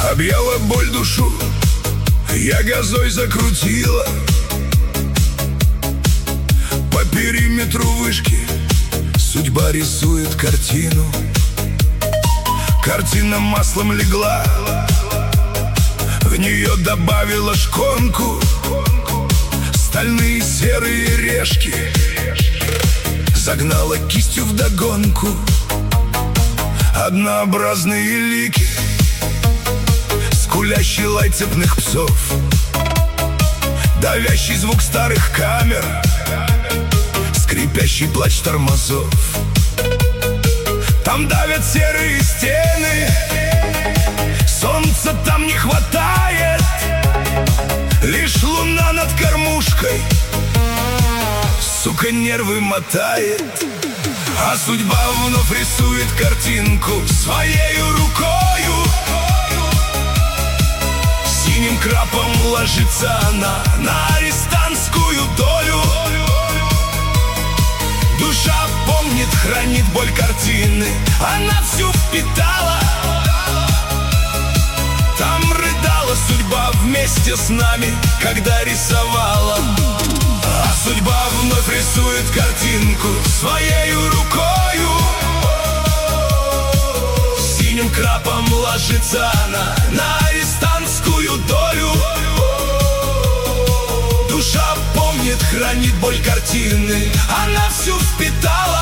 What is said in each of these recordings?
Объяла боль душу, я газой закрутила. По периметру вышки судьба рисует картину. Картина маслом легла, в нее добавила шконку. Стальные серые решки загнала кистью вдогонку. Однообразные лики, скулящий лай цепных псов, давящий звук старых камер, скрипящий плач тормозов. Там давят серые стены, солнца там не хватает, лишь луна над кормушкой, сука, нервы мотает. А судьба вновь рисует картинку своею рукою. Синим крапом ложится она на арестантскую долю. Душа помнит, хранит боль картины, она всю впитала. Там рыдала судьба вместе с нами, когда рисовала. А судьба вновь рисует картинку своею рукою. Синим крапом ложится она на арестантскую долю. Душа помнит, хранит боль картины, она всю впитала.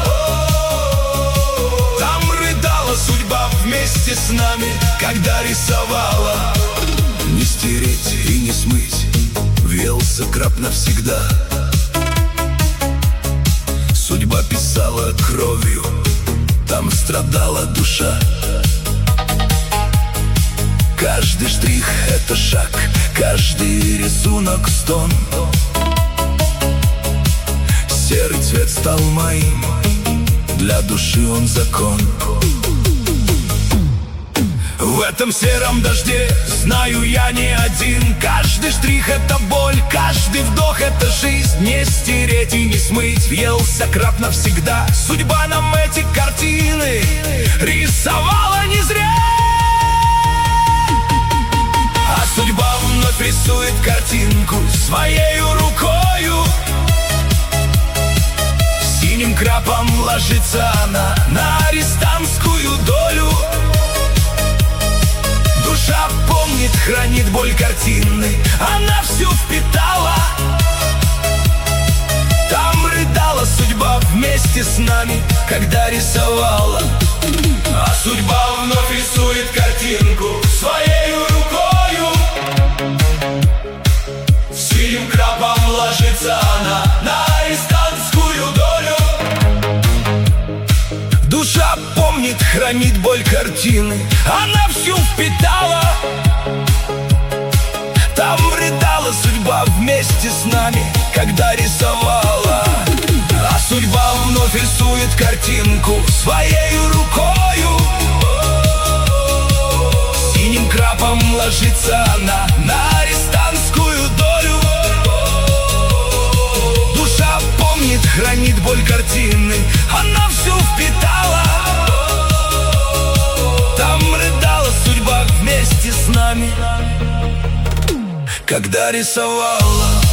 Там рыдала судьба вместе с нами, когда рисовала. Не стереть и не смыть, въелся краб навсегда. Судьба писала кровью, там страдала душа. Каждый штрих — это шаг, каждый рисунок — стон. Серый цвет стал моим, для души он закон. В этом сером дожде знаю я не один. Каждый штрих — это боль, каждый вдох — это жизнь. Не стереть и не смыть, въелся краб навсегда. Судьба нам эти картины рисовала не зря. А судьба вновь рисует картинку своею рукою. Синим крапом ложится она на арестантскую долю. Душа помнит, хранит боль картины, она всю впитала. Там рыдала судьба вместе с нами, когда рисовала. А судьба вновь рисует картинку своею рукою. Синим крапом ложится она на арестантскую долю. Душа помнит, хранит боль картины, она всю впитала. Там рыдала судьба вместе с нами, когда рисовала. А судьба вновь рисует картинку своею рукою. Синим крапом ложится она на арестантскую долю. Душа помнит, хранит боль картины, она всю впитала. Там рыдала судьба вместе с нами, когда рисовала.